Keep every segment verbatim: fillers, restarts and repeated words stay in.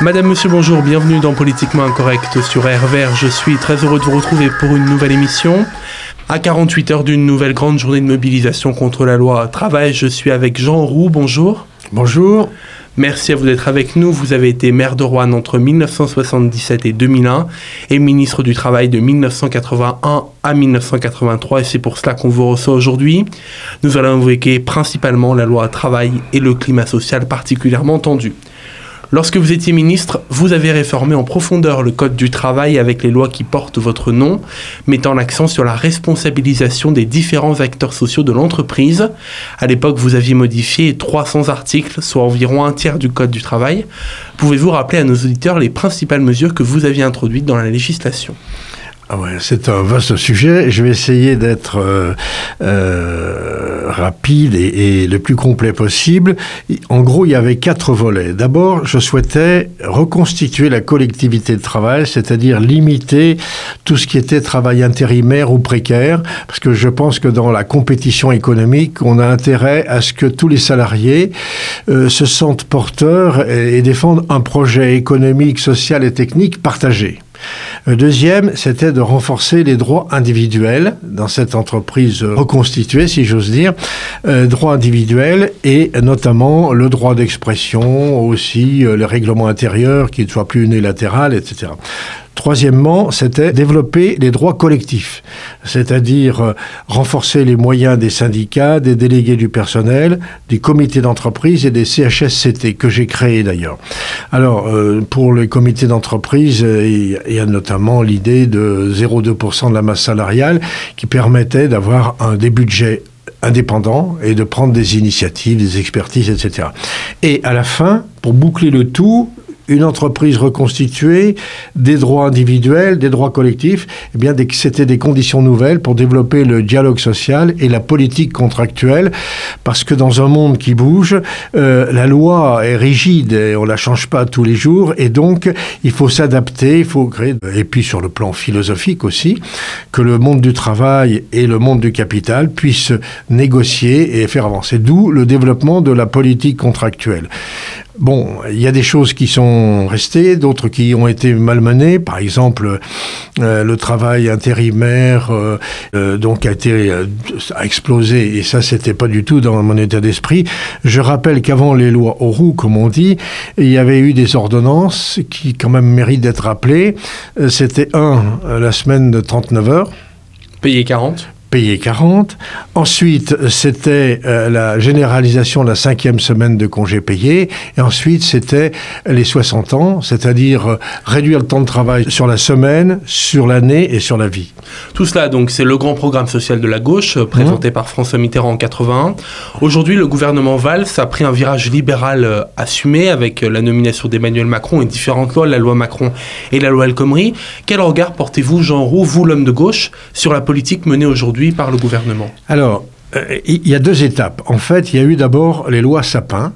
Madame, monsieur, bonjour, bienvenue dans Politiquement Incorrect sur R V R. Je suis très heureux de vous retrouver pour une nouvelle émission. À quarante-huit heures d'une nouvelle grande journée de mobilisation contre la loi travail, je suis avec Jean Roux, bonjour. Bonjour. Merci à vous d'être avec nous. Vous avez été maire de Roanne entre mille neuf cent soixante-dix-sept et deux mille un et ministre du Travail de mille neuf cent quatre-vingt-un à mille neuf cent quatre-vingt-trois et c'est pour cela qu'on vous reçoit aujourd'hui. Nous allons évoquer principalement la loi travail et le climat social particulièrement tendu. Lorsque vous étiez ministre, vous avez réformé en profondeur le Code du travail avec les lois qui portent votre nom, mettant l'accent sur la responsabilisation des différents acteurs sociaux de l'entreprise. À l'époque, vous aviez modifié trois cents articles, soit environ un tiers du Code du travail. Pouvez-vous rappeler à nos auditeurs les principales mesures que vous aviez introduites dans la législation ? Ah ouais, c'est un vaste sujet. Je vais essayer d'être euh, euh, rapide et, et le plus complet possible. En gros, il y avait quatre volets. D'abord, je souhaitais reconstituer la collectivité de travail, c'est-à-dire limiter tout ce qui était travail intérimaire ou précaire, parce que je pense que dans la compétition économique, on a intérêt à ce que tous les salariés euh, se sentent porteurs et, et défendent un projet économique, social et technique partagé. Le deuxième, c'était de renforcer les droits individuels dans cette entreprise reconstituée, si j'ose dire, euh, droits individuels et notamment le droit d'expression, aussi euh, le règlement intérieur qui ne soit plus unilatéral, et cetera. Troisièmement, c'était développer les droits collectifs, c'est-à-dire euh, renforcer les moyens des syndicats, des délégués du personnel, des comités d'entreprise et des C H S C T, que j'ai créés d'ailleurs. Alors, euh, pour les comités d'entreprise, euh, il y a notamment l'idée de zéro virgule deux pour cent de la masse salariale qui permettait d'avoir un, des budgets indépendants et de prendre des initiatives, des expertises, et cetera. Et à la fin, pour boucler le tout, une entreprise reconstituée, des droits individuels, des droits collectifs, eh bien, c'était des conditions nouvelles pour développer le dialogue social et la politique contractuelle, parce que dans un monde qui bouge, euh, la loi est rigide et on la change pas tous les jours, et donc il faut s'adapter, il faut créer, et puis sur le plan philosophique aussi, que le monde du travail et le monde du capital puissent négocier et faire avancer, d'où le développement de la politique contractuelle. Bon, il y a des choses qui sont restées, d'autres qui ont été malmenées. Par exemple, euh, le travail intérimaire euh, euh, donc a été euh, a explosé, et ça, c'était pas du tout dans mon état d'esprit. Je rappelle qu'avant les lois Auroux, comme on dit, il y avait eu des ordonnances qui, quand même, méritent d'être rappelées. Euh, c'était un, la semaine de trente-neuf heures. Payé quarante. Payé quarante. Ensuite, c'était euh, la généralisation de la cinquième semaine de congés payés. Et ensuite, c'était les soixante ans, c'est-à-dire euh, réduire le temps de travail sur la semaine, sur l'année et sur la vie. Tout cela, donc, c'est le grand programme social de la gauche, euh, présenté mmh. par François Mitterrand en quatre-vingt-un. Aujourd'hui, le gouvernement Valls a pris un virage libéral euh, assumé avec euh, la nomination d'Emmanuel Macron et différentes lois, la loi Macron et la loi El Khomri. Quel regard portez-vous, Jean Roux, vous, l'homme de gauche, sur la politique menée aujourd'hui par le gouvernement? Alors, euh, il y a deux étapes. En fait, il y a eu d'abord les lois Sapin,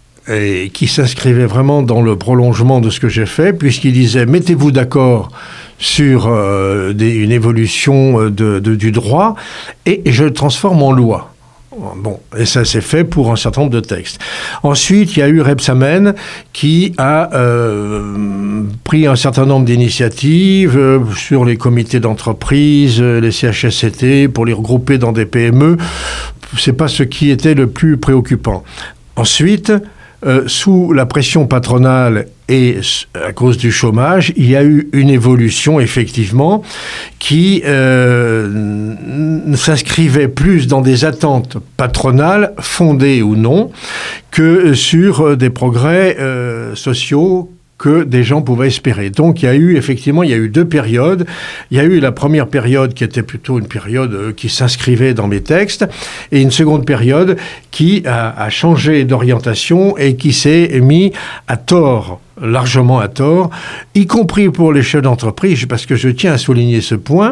et qui s'inscrivaient vraiment dans le prolongement de ce que j'ai fait, puisqu'il disait « mettez-vous d'accord sur euh, des, une évolution de, de, du droit, et, et je le transforme en loi ». Bon, et ça s'est fait pour un certain nombre de textes. Ensuite, il y a eu Rebsamen qui a euh, pris un certain nombre d'initiatives euh, sur les comités d'entreprise, euh, les C H S C T, pour les regrouper dans des P M E. C'est pas ce qui était le plus préoccupant. Ensuite, euh, sous la pression patronale et à cause du chômage, il y a eu une évolution, effectivement, qui euh, s'inscrivait plus dans des attentes patronales, fondées ou non, que sur des progrès euh, sociaux que des gens pouvaient espérer. Donc il y a eu, effectivement, il y a eu deux périodes. Il y a eu la première période qui était plutôt une période euh, qui s'inscrivait dans mes textes, et une seconde période qui a, a changé d'orientation et qui s'est mis à tort, largement à tort, y compris pour les chefs d'entreprise, parce que je tiens à souligner ce point.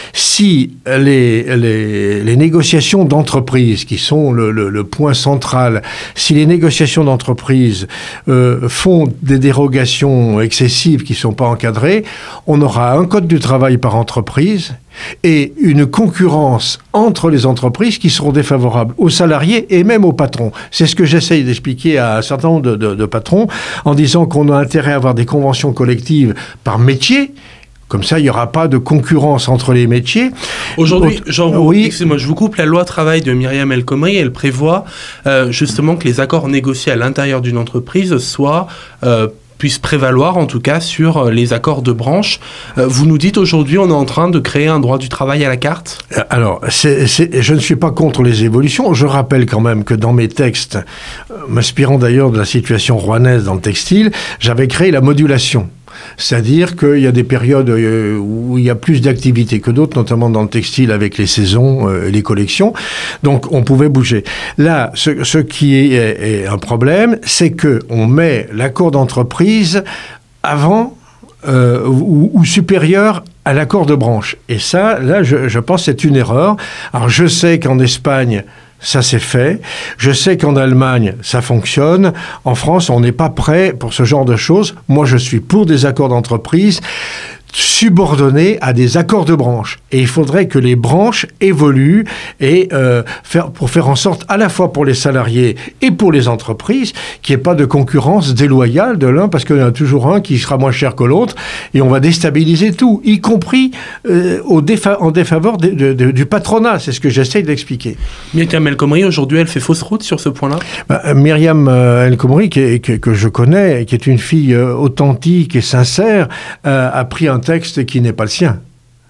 Si les, les, les négociations d'entreprise, qui sont le, le, le point central, si les négociations d'entreprise euh, font des dérogations excessives qui ne sont pas encadrées, on aura un code du travail par entreprise et une concurrence entre les entreprises qui seront défavorables aux salariés et même aux patrons. C'est ce que j'essaye d'expliquer à un certain nombre de, de, de patrons en disant qu'on a intérêt à avoir des conventions collectives par métier. Comme ça, il n'y aura pas de concurrence entre les métiers. Aujourd'hui, Jean, oui. excusez-moi, je vous coupe, la loi travail de Myriam El Khomri, elle prévoit euh, justement que les accords négociés à l'intérieur d'une entreprise soient... Euh, puissent prévaloir en tout cas sur les accords de branche. Euh, vous nous dites aujourd'hui on est en train de créer un droit du travail à la carte ? Alors, c'est, c'est, je ne suis pas contre les évolutions. Je rappelle quand même que dans mes textes, euh, m'inspirant d'ailleurs de la situation rouennaise dans le textile, j'avais créé la modulation. C'est-à-dire qu'il y a des périodes où il y a plus d'activité que d'autres, notamment dans le textile avec les saisons et les collections. Donc, on pouvait bouger. Là, ce, ce qui est, est un problème, c'est qu'on met l'accord d'entreprise avant euh, ou, ou supérieur à l'accord de branche. Et ça, là, je, je pense que c'est une erreur. Alors, je sais qu'en Espagne... ça s'est fait. Je sais qu'en Allemagne, ça fonctionne. En France, on n'est pas prêt pour ce genre de choses. Moi, je suis pour des accords d'entreprise subordonnés à des accords de branche. Et il faudrait que les branches évoluent et euh, faire, pour faire en sorte, à la fois pour les salariés et pour les entreprises, qu'il n'y ait pas de concurrence déloyale de l'un, parce qu'il y en a toujours un qui sera moins cher que l'autre, et on va déstabiliser tout, y compris euh, au défa- en défaveur de, de, de, du patronat. C'est ce que j'essaye d'expliquer. Myriam El Khomri, aujourd'hui, elle fait fausse route sur ce point-là ? Bah, Myriam euh, El Khomri, qui est, que, que je connais, qui est une fille euh, authentique et sincère, euh, a pris un texte qui n'est pas le sien.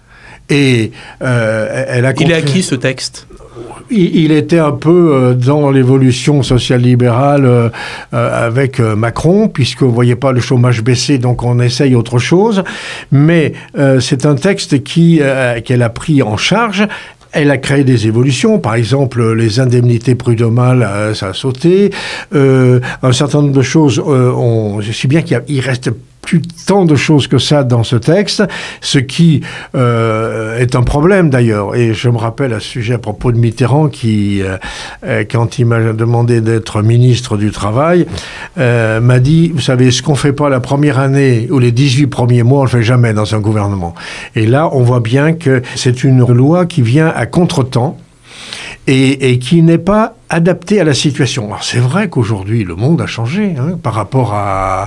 Et euh, elle a... Il est à qui ce texte ? Il, il était un peu euh, dans l'évolution social-libérale euh, euh, avec euh, Macron, puisqu'on ne voyait pas le chômage baisser, donc on essaye autre chose. Mais euh, c'est un texte qui, euh, qu'elle a pris en charge. Elle a créé des évolutions, par exemple les indemnités prud'homales, euh, ça a sauté. Euh, un certain nombre de choses, euh, on, je sais bien qu'il y a, il reste plus tant de choses que ça dans ce texte, ce qui euh, est un problème d'ailleurs. Et je me rappelle à ce sujet à propos de Mitterrand qui, euh, quand il m'a demandé d'être ministre du Travail, euh, m'a dit, vous savez, ce qu'on ne fait pas la première année ou les dix-huit premiers mois, on ne le fait jamais dans un gouvernement. Et là, on voit bien que c'est une loi qui vient à contre-temps et, et qui n'est pas adapté à la situation. Alors c'est vrai qu'aujourd'hui, le monde a changé hein, par rapport à,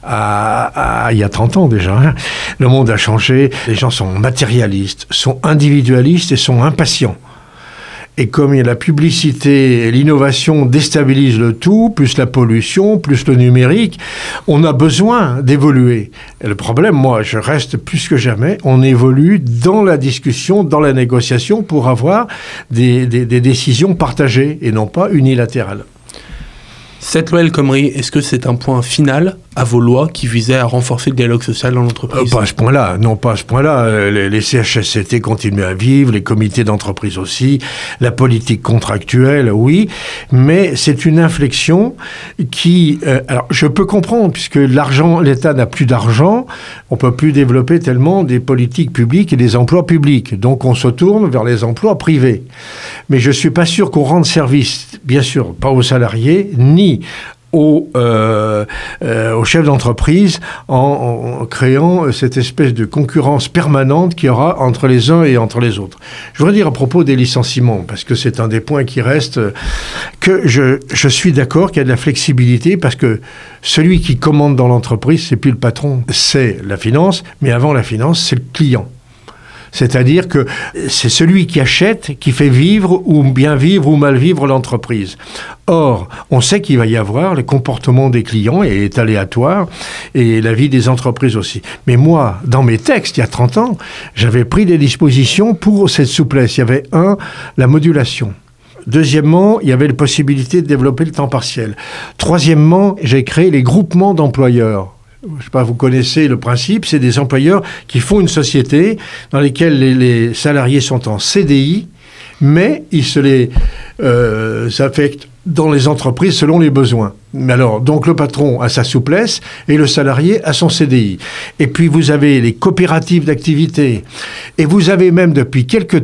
à, à il y a trente ans déjà. Hein. Le monde a changé, les gens sont matérialistes, sont individualistes et sont impatients. Et comme la publicité et l'innovation déstabilisent le tout, plus la pollution, plus le numérique, on a besoin d'évoluer. Et le problème, moi, je reste plus que jamais, on évolue dans la discussion, dans la négociation pour avoir des, des, des décisions partagées et non pas unilatérales. Cette loi El Khomri, est-ce que c'est un point final à vos lois qui visaient à renforcer le dialogue social dans l'entreprise ? euh, Pas à ce point-là, non, pas à ce point-là. Les, les C H S C T continuent à vivre, les comités d'entreprise aussi, la politique contractuelle, oui, mais c'est une inflexion qui... Euh, alors, je peux comprendre, puisque l'argent, l'État n'a plus d'argent, on peut plus développer tellement des politiques publiques et des emplois publics. Donc, on se tourne vers les emplois privés. Mais je suis pas sûr qu'on rende service, bien sûr, pas aux salariés, ni Aux, euh, euh, aux chefs d'entreprise en, en créant cette espèce de concurrence permanente qu'il y aura entre les uns et entre les autres. Je voudrais dire à propos des licenciements, parce que c'est un des points qui reste, que je, je suis d'accord qu'il y a de la flexibilité, parce que celui qui commande dans l'entreprise, c'est plus le patron, c'est la finance, mais avant la finance, c'est le client. C'est-à-dire que c'est celui qui achète qui fait vivre ou bien vivre ou mal vivre l'entreprise. Or, on sait qu'il va y avoir le comportement des clients est aléatoire et la vie des entreprises aussi. Mais moi, dans mes textes, il y a trente ans, j'avais pris des dispositions pour cette souplesse. Il y avait un, la modulation. Deuxièmement, il y avait la possibilité de développer le temps partiel. Troisièmement, j'ai créé les groupements d'employeurs. Je ne sais pas, vous connaissez le principe, c'est des employeurs qui font une société dans laquelle les, les salariés sont en C D I, mais ils se les euh, affectent dans les entreprises selon les besoins. Mais alors, donc le patron a sa souplesse et le salarié a son C D I. Et puis vous avez les coopératives d'activité. Et vous avez même depuis quelque temps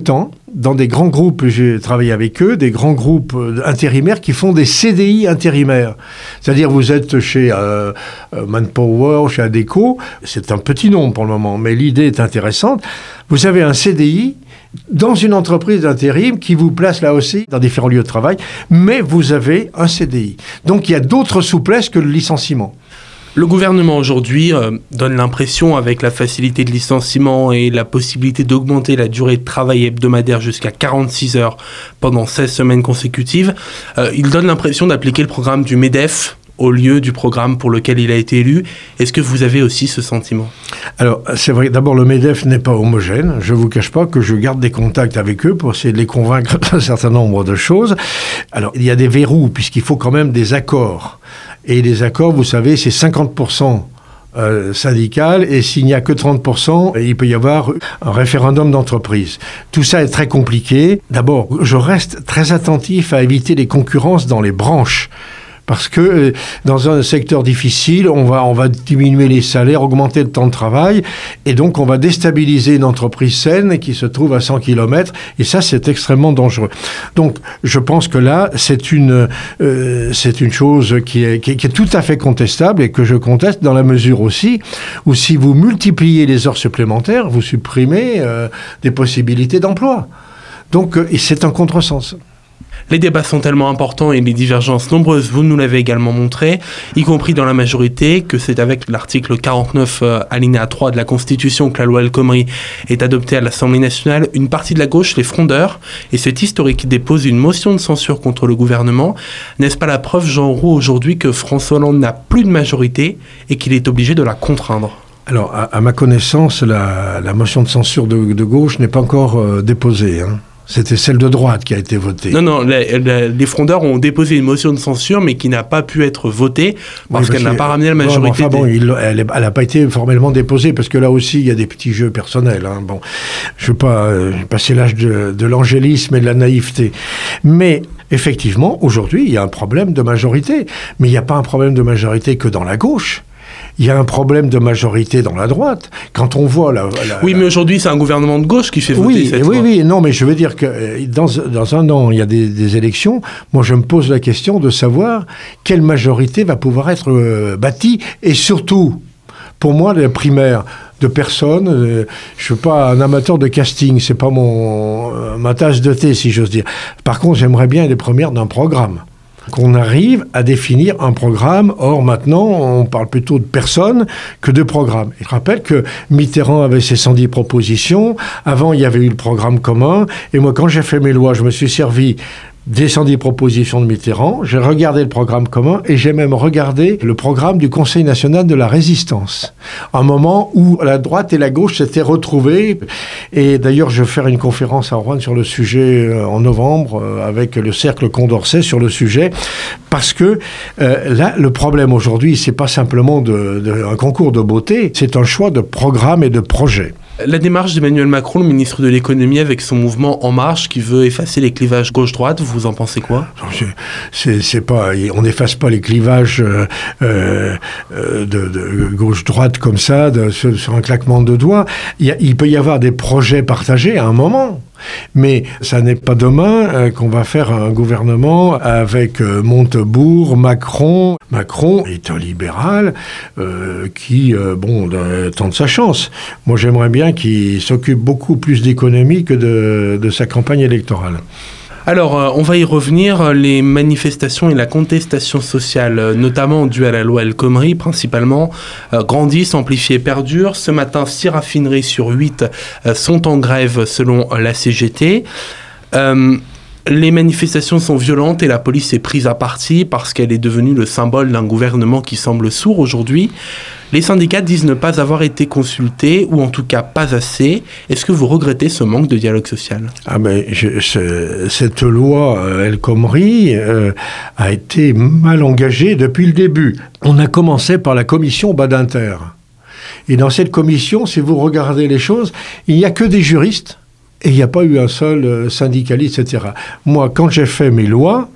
dans des grands groupes, j'ai travaillé avec eux, des grands groupes intérimaires qui font des C D I intérimaires. C'est-à-dire vous êtes chez euh, Manpower, chez Adecco, c'est un petit nombre pour le moment, mais l'idée est intéressante. Vous avez un C D I dans une entreprise d'intérim qui vous place là aussi dans différents lieux de travail, mais vous avez un C D I. Donc il y a d'autres souplesses que le licenciement. Le gouvernement aujourd'hui euh, donne l'impression, avec la facilité de licenciement et la possibilité d'augmenter la durée de travail hebdomadaire jusqu'à quarante-six heures pendant seize semaines consécutives, euh, il donne l'impression d'appliquer le programme du MEDEF au lieu du programme pour lequel il a été élu. Est-ce que vous avez aussi ce sentiment ? Alors, c'est vrai, d'abord, le MEDEF n'est pas homogène. Je ne vous cache pas que je garde des contacts avec eux pour essayer de les convaincre d'un certain nombre de choses. Alors, il y a des verrous, puisqu'il faut quand même des accords. Et les accords, vous savez, c'est cinquante pour cent euh, syndical, et s'il n'y a que trente pour cent, il peut y avoir un référendum d'entreprise. Tout ça est très compliqué. D'abord, je reste très attentif à éviter les concurrences dans les branches. Parce que euh, dans un secteur difficile, on va, on va diminuer les salaires, augmenter le temps de travail, et donc on va déstabiliser une entreprise saine qui se trouve à cent kilomètres, et ça, c'est extrêmement dangereux. Donc, je pense que là, c'est une, euh, c'est une chose qui est, qui, est, qui est tout à fait contestable, et que je conteste dans la mesure aussi où si vous multipliez les heures supplémentaires, vous supprimez euh, des possibilités d'emploi. Donc, euh, et c'est un contresens. Les débats sont tellement importants et les divergences nombreuses, vous nous l'avez également montré, y compris dans la majorité, que c'est avec l'article quarante-neuf euh, alinéa trois de la Constitution que la loi El Khomri est adoptée à l'Assemblée nationale. Une partie de la gauche, les frondeurs, et cet historique dépose une motion de censure contre le gouvernement. N'est-ce pas la preuve, Jean Roux, aujourd'hui que François Hollande n'a plus de majorité et qu'il est obligé de la contraindre ? Alors, à, à ma connaissance, la, la motion de censure de, de gauche n'est pas encore euh, déposée, hein. C'était celle de droite qui a été votée. Non, non, les, les, les frondeurs ont déposé une motion de censure, mais qui n'a pas pu être votée parce oui, qu'elle n'a pas ramené la majorité. Non, enfin des... bon, il, elle n'a pas été formellement déposée, parce que là aussi, il y a des petits jeux personnels. Hein. Bon, je ne veux pas euh, passer l'âge de, de l'angélisme et de la naïveté. Mais effectivement, aujourd'hui, il y a un problème de majorité. Mais il n'y a pas un problème de majorité que dans la gauche. Il y a un problème de majorité dans la droite. Quand on voit la... la oui, mais aujourd'hui, c'est un gouvernement de gauche qui fait voter oui, cette oui, loi. Oui, non, mais je veux dire que dans, dans un an, il y a des, des élections. Moi, je me pose la question de savoir quelle majorité va pouvoir être euh, bâtie. Et surtout, pour moi, les primaires de personnes, euh, je ne suis pas un amateur de casting. C'est pas mon, euh, ma tasse de thé, si j'ose dire. Par contre, j'aimerais bien les premières d'un programme. Qu'on arrive à définir un programme. Or, maintenant, on parle plutôt de personnes que de programmes. Et je rappelle que Mitterrand avait ses cent dix propositions. Avant, il y avait eu le programme commun. Et moi, quand j'ai fait mes lois, je me suis servi des cent dix propositions de Mitterrand. J'ai regardé le programme commun et j'ai même regardé le programme du Conseil national de la résistance. Un moment où la droite et la gauche s'étaient retrouvées. Et d'ailleurs, je vais faire une conférence à Rouen sur le sujet euh, en novembre euh, avec le Cercle Condorcet sur le sujet. Parce que euh, là, le problème aujourd'hui, c'est pas simplement de, de, un concours de beauté, c'est un choix de programme et de projet. La démarche d'Emmanuel Macron, le ministre de l'économie, avec son mouvement En Marche, qui veut effacer les clivages gauche-droite, vous en pensez quoi ? c'est, c'est pas, on n'efface pas les clivages euh, euh, de, de gauche-droite comme ça, de, sur, sur un claquement de doigts. Il, y a, il peut y avoir des projets partagés à un moment. Mais ça n'est pas demain euh, qu'on va faire un gouvernement avec euh, Montebourg, Macron. Macron est un libéral euh, qui, euh, bon, tente sa chance. Moi, j'aimerais bien qu'il s'occupe beaucoup plus d'économie que de, de sa campagne électorale. Alors, euh, on va y revenir. Les manifestations et la contestation sociale, euh, notamment dues à la loi El Khomri, principalement, euh, grandissent, amplifient et perdurent. Ce matin, six raffineries sur huit euh, sont en grève selon euh, la C G T. Euh, les manifestations sont violentes et la police est prise à partie parce qu'elle est devenue le symbole d'un gouvernement qui semble sourd aujourd'hui. Les syndicats disent ne pas avoir été consultés, ou en tout cas pas assez. Est-ce que vous regrettez ce manque de dialogue social ? Ah ben, je, je, cette loi euh, El Khomri euh, a été mal engagée depuis le début. On a commencé par la commission Badinter. Et dans cette commission, si vous regardez les choses, il n'y a que des juristes. Et il n'y a pas eu un seul euh, syndicaliste, et cetera. Moi, quand j'ai fait mes lois,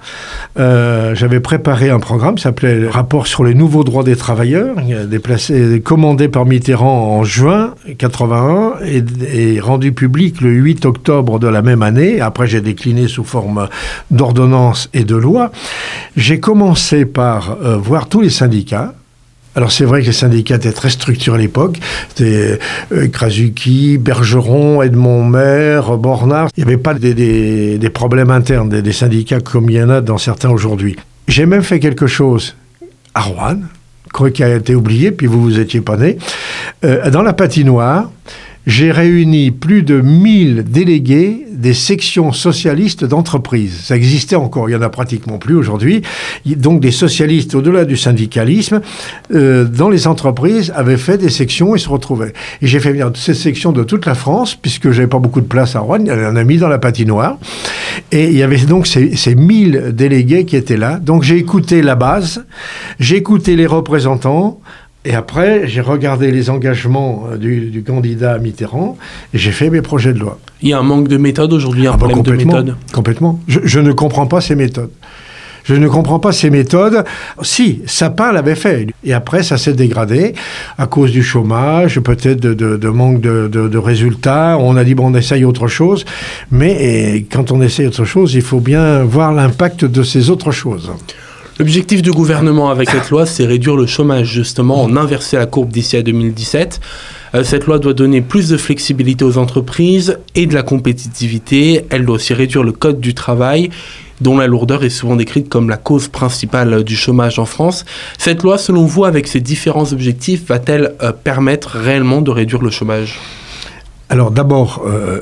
euh, j'avais préparé un programme qui s'appelait le Rapport sur les nouveaux droits des travailleurs, déplacé, commandé par Mitterrand en juin quatre-vingt-un et, et rendu public le huit octobre de la même année. Après, j'ai décliné sous forme d'ordonnance et de loi. J'ai commencé par euh, voir tous les syndicats. Alors c'est vrai que les syndicats étaient très structurés à l'époque. C'était euh, Krasuki, Bergeron, Edmond Maire, Bornard. Il n'y avait pas des, des, des problèmes internes des, des syndicats comme il y en a dans certains aujourd'hui. J'ai même fait quelque chose à Roanne, qui a été oublié, puis vous, vous étiez pas né. Euh, dans la patinoire, j'ai réuni plus de mille délégués des sections socialistes d'entreprise. Ça existait encore, il n'y en a pratiquement plus aujourd'hui. Donc des socialistes, au-delà du syndicalisme, euh, dans les entreprises, avaient fait des sections et se retrouvaient. Et j'ai fait venir ces sections de toute la France, puisque j'avais pas beaucoup de place à Roanne, il y en a mis dans la patinoire. Et il y avait donc ces, ces mille délégués qui étaient là. Donc j'ai écouté la base, j'ai écouté les représentants. Et après, j'ai regardé les engagements du, du candidat Mitterrand et j'ai fait mes projets de loi. Il y a un manque de méthode aujourd'hui, un ah problème bah de méthode. Complètement. Je, je ne comprends pas ces méthodes. Je ne comprends pas ces méthodes. Si, Sapin l'avait fait. Et après, ça s'est dégradé à cause du chômage, peut-être de, de, de manque de, de, de résultats. On a dit, bon, on essaye autre chose. Mais et, quand on essaye autre chose, il faut bien voir l'impact de ces autres choses. L'objectif du gouvernement avec cette loi, c'est réduire le chômage, justement, en inverser la courbe d'ici à deux mille dix-sept. Euh, cette loi doit donner plus de flexibilité aux entreprises et de la compétitivité. Elle doit aussi réduire le code du travail, dont la lourdeur est souvent décrite comme la cause principale du chômage en France. Cette loi, selon vous, avec ses différents objectifs, va-t-elle euh, permettre réellement de réduire le chômage ? Alors d'abord, euh,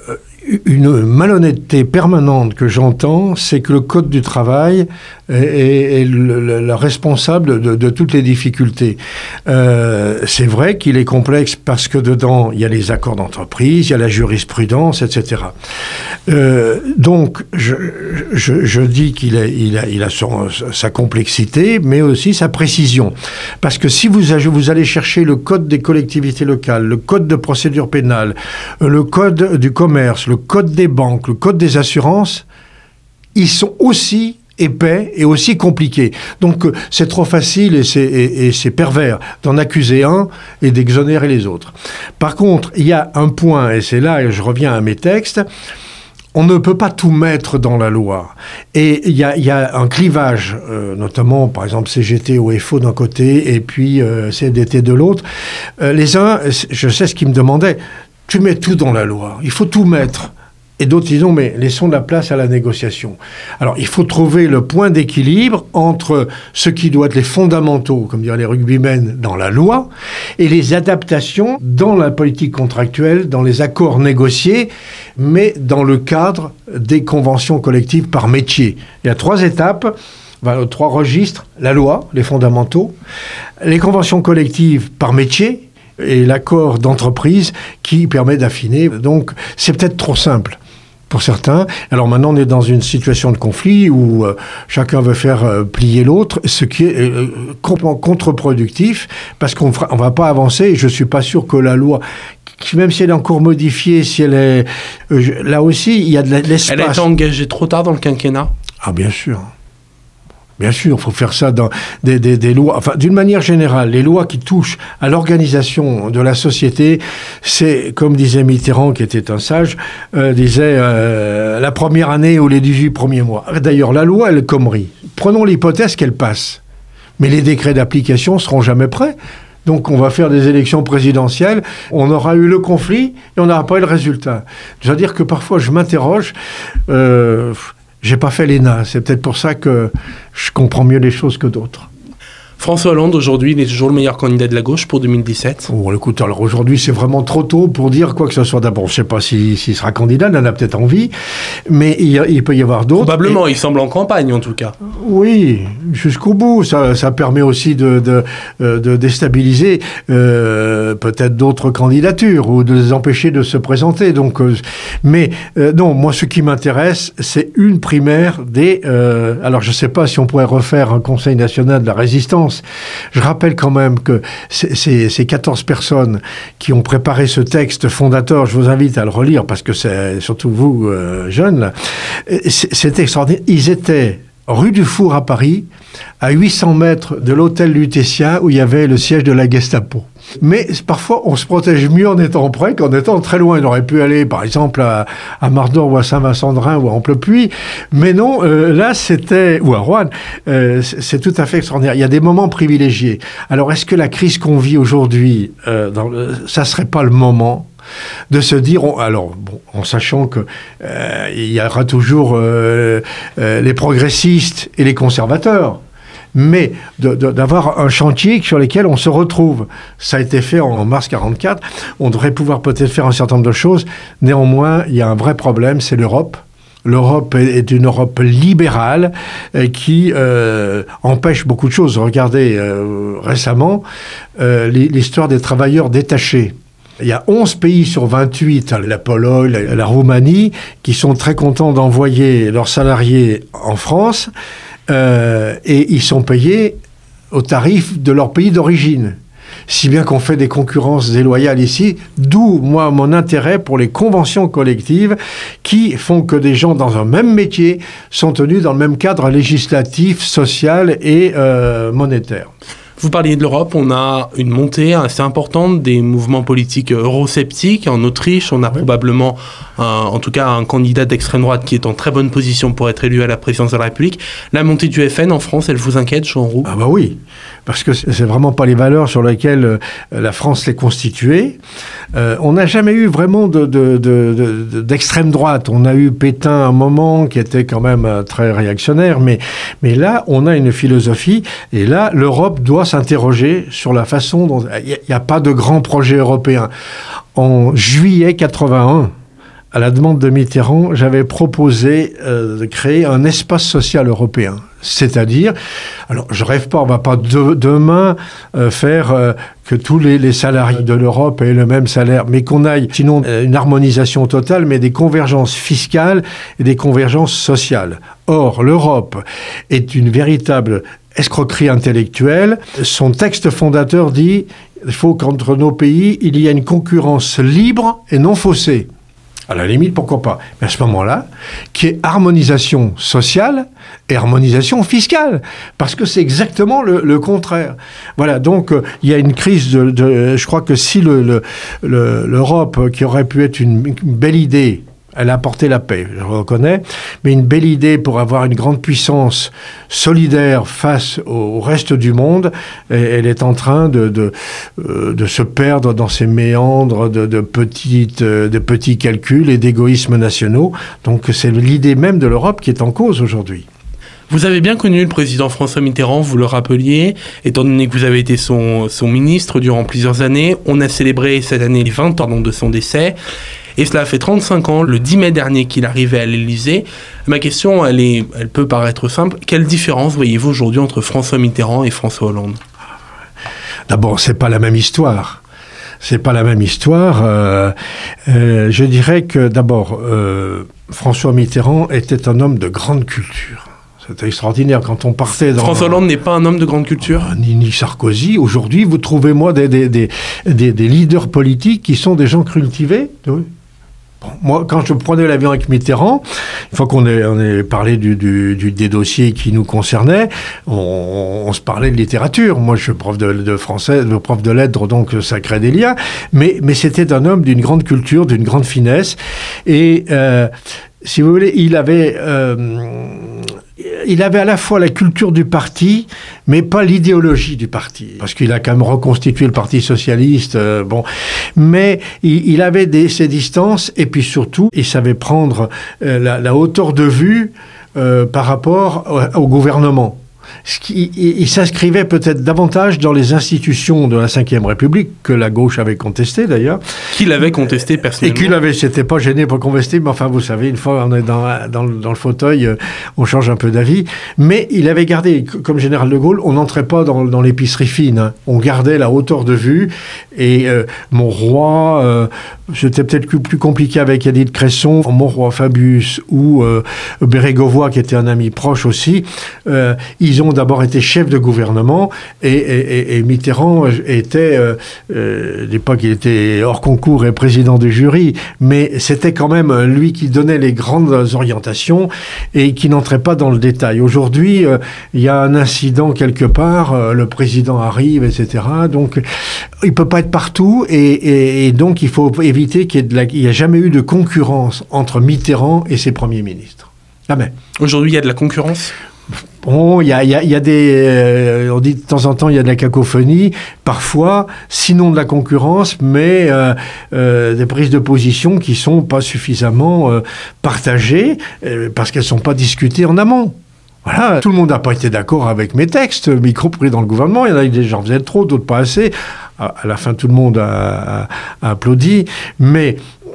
une malhonnêteté permanente que j'entends, c'est que le Code du travail est, est, est le, le, le responsable de, de toutes les difficultés. Euh, c'est vrai qu'il est complexe parce que dedans, il y a les accords d'entreprise, il y a la jurisprudence, et cetera. Euh, donc, je, je, je dis qu'il a, il a, il a son, sa complexité, mais aussi sa précision. Parce que si vous, vous allez chercher le Code des collectivités locales, le Code de procédure pénale, le Code du commerce, le Code des banques, le Code des assurances, ils sont aussi épais et aussi compliqués. Donc c'est trop facile et c'est, et, et c'est pervers d'en accuser un et d'exonérer les autres. Par contre, il y a un point, et c'est là que je reviens à mes textes, on ne peut pas tout mettre dans la loi. Et il y a, y a un clivage, euh, notamment, par exemple, C G T O F O d'un côté et puis euh, C D T de l'autre. Euh, les uns, je sais ce qu'ils me demandaient, tu mets tout dans la loi, il faut tout mettre. Et d'autres disent non, mais laissons de la place à la négociation. Alors, il faut trouver le point d'équilibre entre ce qui doit être les fondamentaux, comme diraient les rugbymen, dans la loi, et les adaptations dans la politique contractuelle, dans les accords négociés, mais dans le cadre des conventions collectives par métier. Il y a trois étapes. Voilà, trois registres, la loi, les fondamentaux, les conventions collectives par métier, et l'accord d'entreprise qui permet d'affiner. Donc, c'est peut-être trop simple pour certains. Alors maintenant, on est dans une situation de conflit où euh, chacun veut faire euh, plier l'autre, ce qui est euh, contre-productif, parce qu'on ne va pas avancer, et je ne suis pas sûr que la loi, même si elle est encore modifiée, si elle est... Euh, je, là aussi, il y a de l'espace. Elle a été engagée trop tard dans le quinquennat ? Ah, bien sûr. Bien sûr, il faut faire ça dans des, des, des lois. Enfin, d'une manière générale, les lois qui touchent à l'organisation de la société, c'est, comme disait Mitterrand, qui était un sage, euh, disait euh, la première année ou les dix-huit premiers mois. D'ailleurs, la loi, elle est connerie. Prenons l'hypothèse qu'elle passe. Mais les décrets d'application seront jamais prêts. Donc, on va faire des élections présidentielles, on aura eu le conflit et on n'aura pas eu le résultat. Je veux dire que parfois, je m'interroge... Euh, J'ai pas fait l'E N A, c'est peut-être pour ça que je comprends mieux les choses que d'autres. François Hollande, aujourd'hui, il est toujours le meilleur candidat de la gauche pour deux mille dix-sept. Oh, écoute, alors aujourd'hui, c'est vraiment trop tôt pour dire quoi que ce soit. D'abord, je ne sais pas s'il si, si sera candidat, il en a peut-être envie, mais il, il peut y avoir d'autres. Probablement, et... il semble en campagne en tout cas. Oui, jusqu'au bout. Ça, ça permet aussi de, de, de déstabiliser euh, peut-être d'autres candidatures ou de les empêcher de se présenter. Donc, euh, mais euh, non, moi, ce qui m'intéresse, c'est une primaire des... Euh, alors, je ne sais pas si on pourrait refaire un Conseil national de la résistance, France. Je rappelle quand même que ces, ces, ces quatorze personnes qui ont préparé ce texte fondateur, je vous invite à le relire parce que c'est surtout vous, euh, jeunes, là, c'est, c'est extraordinaire. Ils étaient rue du Four à Paris, à huit cents mètres de l'hôtel Lutétien où il y avait le siège de la Gestapo. Mais parfois, on se protège mieux en étant près qu'en étant très loin. Il aurait pu aller, par exemple, à, à Mardor ou à Saint-Vincent-de-Rhin ou à Amplepuis. Mais non, euh, là, c'était... ou à Roanne. Euh, c'est, c'est tout à fait extraordinaire. Il y a des moments privilégiés. Alors, est-ce que la crise qu'on vit aujourd'hui, euh, dans le, ça serait pas le moment de se dire, on, alors, bon, en sachant que euh, il y aura toujours euh, euh, les progressistes et les conservateurs, mais de, de, d'avoir un chantier sur lequel on se retrouve. Ça a été fait en, en mars quarante-quatre. On devrait pouvoir peut-être faire un certain nombre de choses. Néanmoins, il y a un vrai problème, c'est l'Europe. L'Europe est une Europe libérale qui euh, empêche beaucoup de choses. Regardez euh, récemment euh, l'histoire des travailleurs détachés. Il y a onze pays sur vingt-huit, la Pologne, la, la Roumanie, qui sont très contents d'envoyer leurs salariés en France euh, et ils sont payés au tarif de leur pays d'origine. Si bien qu'on fait des concurrences déloyales ici, d'où, moi, mon intérêt pour les conventions collectives qui font que des gens dans un même métier sont tenus dans le même cadre législatif, social et euh, monétaire. Vous parliez de l'Europe, on a une montée assez importante des mouvements politiques eurosceptiques. En Autriche, on a oui. probablement, un, en tout cas, un candidat d'extrême droite qui est en très bonne position pour être élu à la présidence de la République. La montée du F N en France, elle vous inquiète, Jean Roux ? Ah bah oui, parce que c'est vraiment pas les valeurs sur lesquelles euh, la France s'est constituée. Euh, on n'a jamais eu vraiment de, de, de, de, d'extrême droite. On a eu Pétain à un moment qui était quand même euh, très réactionnaire, mais, mais là, on a une philosophie, et là, l'Europe doit s'interroger sur la façon dont... Il n'y a, a pas de grand projet européen. En juillet quatre-vingt-un, à la demande de Mitterrand, j'avais proposé euh, de créer un espace social européen. C'est-à-dire, alors je rêve pas, on va pas de, demain euh, faire euh, que tous les, les salariés de l'Europe aient le même salaire, mais qu'on aille, sinon euh, une harmonisation totale, mais des convergences fiscales et des convergences sociales. Or, l'Europe est une véritable escroquerie intellectuelle. Son texte fondateur dit il faut qu'entre nos pays, il y ait une concurrence libre et non faussée. À la limite, pourquoi pas ? Mais à ce moment-là, qui est harmonisation sociale et harmonisation fiscale, parce que c'est exactement le, le contraire. Voilà, donc euh, il y a une crise de, de... Je crois que si le, le, le, l'Europe, qui aurait pu être une, une belle idée, elle a apporté la paix, je le reconnais, mais une belle idée pour avoir une grande puissance solidaire face au reste du monde, elle est en train de, de, de se perdre dans ces méandres de, de, petites, de petits calculs et d'égoïsmes nationaux. Donc c'est l'idée même de l'Europe qui est en cause aujourd'hui. Vous avez bien connu le président François Mitterrand, vous le rappeliez, étant donné que vous avez été son, son ministre durant plusieurs années. On a célébré cette année les vingt ans de son décès. Et cela fait trente-cinq ans, le dix mai dernier, qu'il arrivait à l'Élysée. Ma question, elle, est, elle peut paraître simple. Quelle différence voyez-vous aujourd'hui entre François Mitterrand et François Hollande ? D'abord, c'est pas la même histoire. C'est pas la même histoire. Euh, euh, je dirais que, d'abord, euh, François Mitterrand était un homme de grande culture. C'était extraordinaire quand on partait dans... François Hollande n'est pas un homme de grande culture ? euh, ni, ni Sarkozy. Aujourd'hui, vous trouvez, moi, des, des, des, des, des leaders politiques qui sont des gens cultivés. Oui. Bon, moi, quand je prenais l'avion avec Mitterrand, une fois qu'on ait, on ait parlé du, du, du, des dossiers qui nous concernaient, on, on se parlait de littérature. Moi, je suis prof de, de français, de prof de lettres, donc ça crée des liens. Mais, mais c'était un homme d'une grande culture, d'une grande finesse. Et euh, si vous voulez, il avait... Euh, Il avait à la fois la culture du parti, mais pas l'idéologie du parti. Parce qu'il a quand même reconstitué le Parti socialiste, euh, bon. Mais il, il avait des, ses distances, et puis surtout, il savait prendre euh, la, la hauteur de vue euh, par rapport au, au gouvernement. Ce qui, il, il s'inscrivait peut-être davantage dans les institutions de la cinquième République, que la gauche avait contesté d'ailleurs. Qu'il avait contesté personnellement. Et qu'il avait, s'était pas gêné pour contester, mais enfin vous savez, une fois on est dans, dans, dans le fauteuil, on change un peu d'avis. Mais il avait gardé, comme général de Gaulle, on n'entrait pas dans, dans l'épicerie fine, hein. On gardait la hauteur de vue. Et euh, mon roi, euh, c'était peut-être plus, plus compliqué avec Édith Cresson, mon roi Fabius ou euh, Bérégovoy, qui était un ami proche aussi, euh, ils ils ont d'abord été chefs de gouvernement et, et, et Mitterrand était, euh, euh, à l'époque il était hors concours et président du jury, mais c'était quand même lui qui donnait les grandes orientations et qui n'entrait pas dans le détail. Aujourd'hui, euh, il y a un incident quelque part, euh, le président arrive, et cetera. Donc, il peut pas être partout et, et, et donc il faut éviter qu'il y ait de la, il n'y a jamais eu de concurrence entre Mitterrand et ses premiers ministres. Jamais. Aujourd'hui, il y a de la concurrence ? Bon, il y a, il y a, il y a des... Euh, on dit de temps en temps, il y a de la cacophonie, parfois, sinon de la concurrence, mais euh, euh, des prises de position qui sont pas suffisamment euh, partagées, euh, parce qu'elles sont pas discutées en amont. Voilà, tout le monde n'a pas été d'accord avec mes textes, y compris dans le gouvernement. Il y en a des gens faisaient trop, d'autres pas assez. À, à la fin, tout le monde a, a, a applaudi. Mais,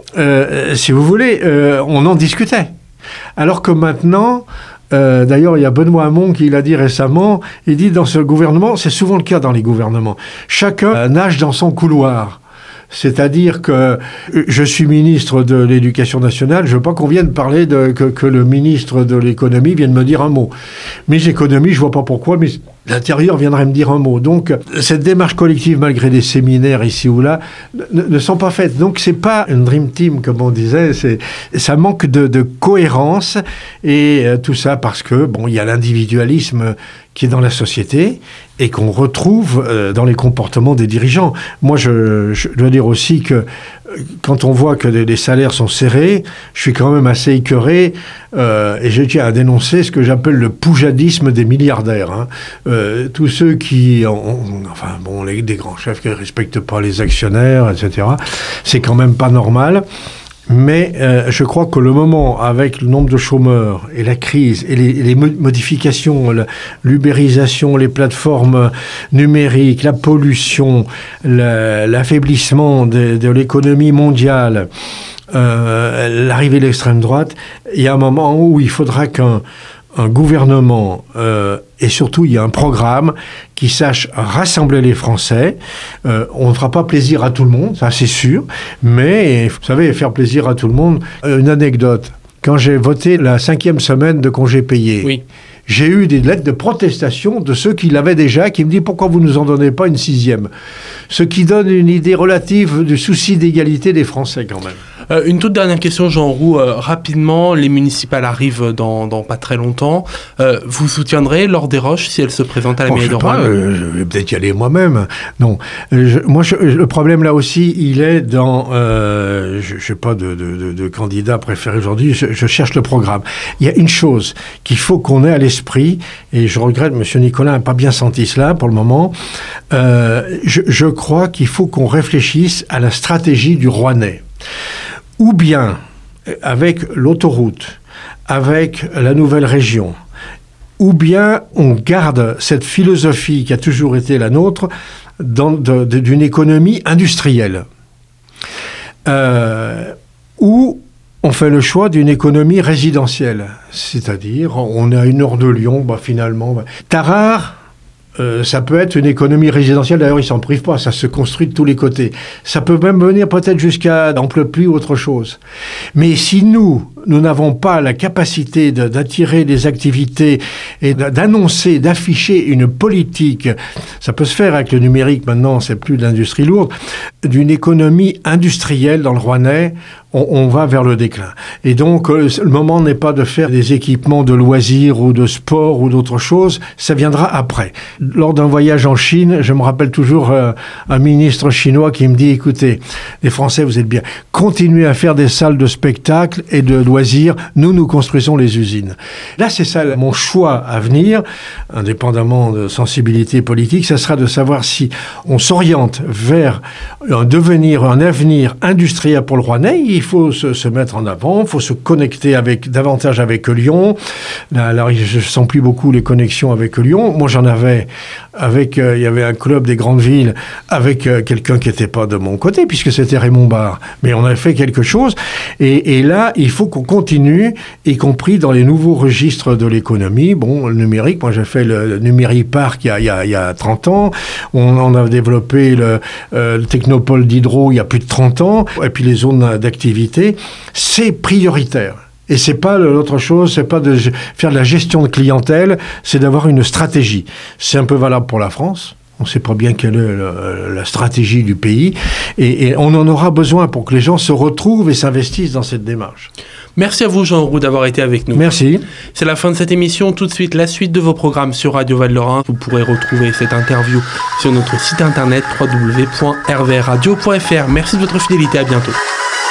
euh, si vous voulez, euh, on en discutait. Alors que maintenant... Euh, d'ailleurs, il y a Benoît Hamon qui l'a dit récemment, il dit dans ce gouvernement, c'est souvent le cas dans les gouvernements, chacun euh, nage dans son couloir. C'est-à-dire que je suis ministre de l'Éducation nationale, je ne veux pas qu'on vienne parler de, que, que le ministre de l'Économie vienne me dire un mot. Mais l'économie, je ne vois pas pourquoi, mais l'Intérieur viendrait me dire un mot. Donc, cette démarche collective, malgré des séminaires ici ou là, ne, ne sont pas faites. Donc, c'est pas une dream team, comme on disait, c'est, ça manque de, de cohérence, et euh, tout ça parce que, bon, il y a l'individualisme qui est dans la société et qu'on retrouve euh, dans les comportements des dirigeants. Moi, je, je dois dire aussi que euh, quand on voit que les, les salaires sont serrés, je suis quand même assez écœuré euh, et je tiens à dénoncer ce que j'appelle le poujadisme des milliardaires. Hein. Euh, tous ceux qui, ont, enfin bon, les, des grands chefs qui ne respectent pas les actionnaires, et cetera, c'est quand même pas normal. Mais euh, je crois que le moment, avec le nombre de chômeurs et la crise et les, les modifications, la, l'ubérisation, les plateformes numériques, la pollution, la, l'affaiblissement de, de l'économie mondiale, euh, l'arrivée de l'extrême droite, il y a un moment où il faudra qu'un un gouvernement, euh, et surtout il y a un programme qui sache rassembler les Français. Euh, on ne fera pas plaisir à tout le monde, ça c'est sûr, mais vous savez, faire plaisir à tout le monde. Une anecdote, quand j'ai voté la cinquième semaine de congés payés, oui. J'ai eu des lettres de protestation de ceux qui l'avaient déjà, qui me disent « Pourquoi vous ne nous en donnez pas une sixième ?» Ce qui donne une idée relative du souci d'égalité des Français quand même. Euh, une toute dernière question, Jean Roux. Euh, rapidement, les municipales arrivent dans, dans pas très longtemps. Euh, vous soutiendrez Laure Desroches si elle se présente à la oh, mairie de Rouen ? euh, Je vais peut-être y aller moi-même. Non. Je, moi, je, le problème là aussi, il est dans... Euh, je n'ai pas de, de, de, de candidat préféré aujourd'hui. Je, je cherche le programme. Il y a une chose qu'il faut qu'on ait à l'esprit, et je regrette, M. Nicolas n'a pas bien senti cela pour le moment. Euh, je, je crois qu'il faut qu'on réfléchisse à la stratégie du Rouennais. Ou bien, avec l'autoroute, avec la nouvelle région, ou bien on garde cette philosophie qui a toujours été la nôtre dans, de, de, d'une économie industrielle. Euh, ou on fait le choix d'une économie résidentielle. C'est-à-dire, on est à une heure de Lyon, bah finalement... Bah, Tarare, Euh, ça peut être une économie résidentielle, d'ailleurs ils s'en privent pas, ça se construit de tous les côtés. Ça peut même venir peut-être jusqu'à n'en pleut plus ou autre chose. Mais si nous, nous n'avons pas la capacité de, d'attirer des activités et d'annoncer, d'afficher une politique, ça peut se faire avec le numérique maintenant, c'est plus de l'industrie lourde, d'une économie industrielle dans le Rouennais, on, on va vers le déclin. Et donc euh, le moment n'est pas de faire des équipements de loisirs ou de sport ou d'autres choses, ça viendra après. Lors d'un voyage en Chine, je me rappelle toujours euh, un ministre chinois qui me dit, écoutez, les Français, vous êtes bien, continuez à faire des salles de spectacle et de loisirs, nous, nous construisons les usines. Là, c'est ça mon choix à venir, indépendamment de sensibilité politique, ça sera de savoir si on s'oriente vers un devenir, un avenir industriel pour le Rouennais. Il faut se, se mettre en avant, il faut se connecter avec, davantage avec Lyon. Là, là, je ne sens plus beaucoup les connexions avec Lyon. Moi, j'en avais avec, euh, il y avait un club des grandes villes avec euh, quelqu'un qui n'était pas de mon côté, puisque c'était Raymond Barre. Mais on a fait quelque chose. Et, et là, il faut qu'on continue, y compris dans les nouveaux registres de l'économie. Bon, le numérique, moi j'ai fait le, le Numériparc il y a, il y a, il y a trente ans. On, on a développé le, euh, le Technopole d'Hydro il y a plus de trente ans. Et puis les zones d'activité, c'est prioritaire. Et c'est pas l'autre chose, c'est pas de faire de la gestion de clientèle, c'est d'avoir une stratégie. C'est un peu valable pour la France. On ne sait pas bien quelle est la, la stratégie du pays. Et, et on en aura besoin pour que les gens se retrouvent et s'investissent dans cette démarche. Merci à vous, Jean Roux, d'avoir été avec nous. Merci. C'est la fin de cette émission. Tout de suite, la suite de vos programmes sur Radio Val-de-Rhin. Vous pourrez retrouver cette interview sur notre site internet w w w point r v radio point f r. Merci de votre fidélité. À bientôt.